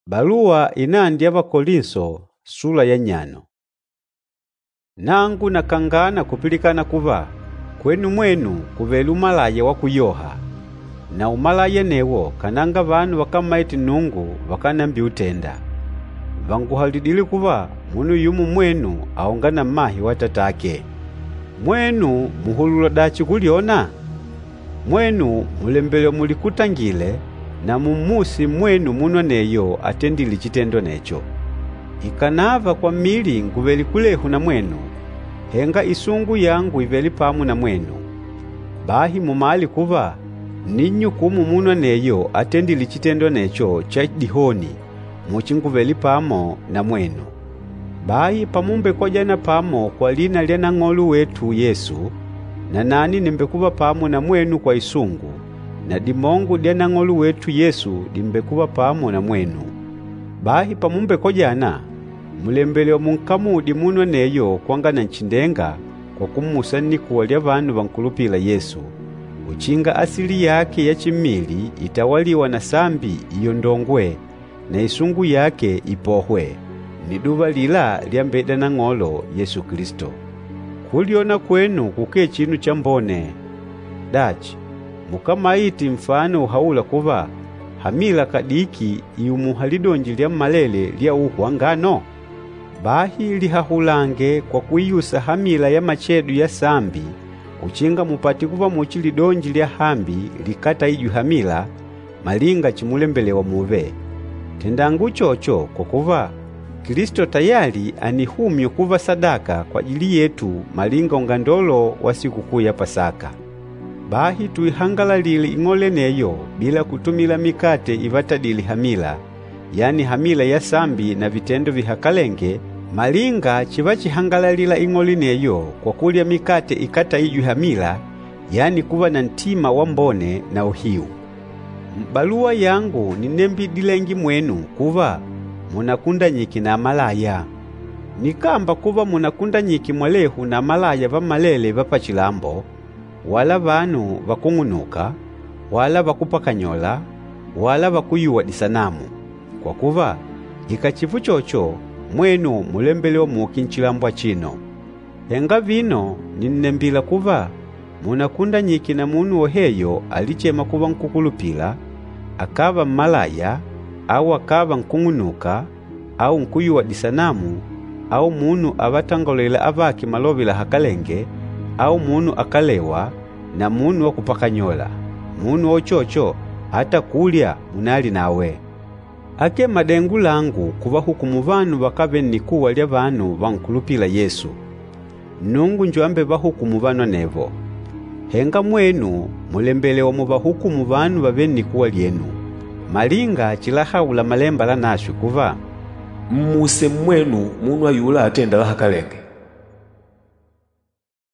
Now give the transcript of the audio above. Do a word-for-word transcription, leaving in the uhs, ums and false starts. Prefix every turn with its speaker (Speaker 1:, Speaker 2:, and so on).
Speaker 1: Balua inandi ya Bakolinso sura ya nyano. Nangu nakangana kupilikana kuva kwenu mwenu kuvela umalaya wa kuyoha. Na umalaya newo kananga vanu wakamaiti nungu wakanambi utenda. Vanguhalidili kuva munu yumu mwenu aongana mahi watatake. Mwenu muhulula dachi kuliona? Mwenu mulembele mulikutangile na mumusi mwenu muno neyo atendili chitendo necho. Ikanava kwa mili nguveli kulehu na mwenu, henga isungu yangu iveli pamu na mwenu. Bahi mumali kuva, ninyu kumu muno neyo atendili chitendo necho cha dihoni, muchi nguveli pamo na mwenu. Bahi pamumbe kojana pamo kwa lina liana ngolu wetu Yesu, na nani nimbekuva pamu na mwenu kwa isungu, na dimongu liana ngolu wetu Yesu dimbekuva pamu na mwenu. Bahi pamumbe kojana, mulembele omunkamu di muno neyo kwanga na nchindenga kwa kumusani kuwalia vanu vankulupila Yesu. Uchinga asili yake ya chimili itawaliwa na sambi iyondongwe na isungu yake ipohwe. Niduva lila liambeda na ngolo Yesu Kristo. Kuliona kwenu kuke chinu chambone. Dachi, mukamaiti mfano haula kuva, hamila kadiki iumuhalidonji lia malele lia uhuangano. Bahi lihahulange kwa kuyusa hamila ya machedu ya sambi, uchinga mupati kuva muchilidonji lia hambi likata iju hamila, malinga chimulembele wa muve. Tendangu chocho kwa kuva, Kristo tayari anihumyo kuva sadaka kwa ajili yetu malinga ungandolo wa sikukuu ya Pasaka. Bahi tuihangalalile ingole neyo bila kutumila mikate ivatadili hamila, yani hamila ya sambi na vitendo vihakalenge, malinga chivachi hangalalila ingoli neyo kwa kulia mikate ikata iju hamila, yani kuva na ntima wambone na uhiu. Mbalua yangu ninembi dilengi mwenu kuva munakunda nyiki na malaya. Nikamba kuva munakunda nyiki mwalehu na malaya va malele va pachilambo, wala vanu vakung'unuka, wala vakupakanyola, wala vakuyuwa disanamu. Kwa kuva, ikachivu chocho, mwenu mulembele wa muki nchilambwa chino. Henga vino, ninembila kuva, munakunda nyiki na munu oheyo alichema kuva nkukulupila, akava malaya, au akava nkung'unuka, au nkuyuwa disanamu, au munu avatangolela avaki malovila hakalenge, au munu akalewa, na munu wa kupakanyola. Munu ochocho, hata kulia munali nawe. Ake madengu langu kuva hukumu vanu vakave nikuwa lia vanu vankulupila Yesu. Nungu njoambe vahukumu vano nevo. Henga mwenu mulembele wa muva hukumu vanu vave nikuwa lienu. Malinga chilahaula malemba la nashu kuva,
Speaker 2: mmuse mwenu munu ayula atenda la hakalenge.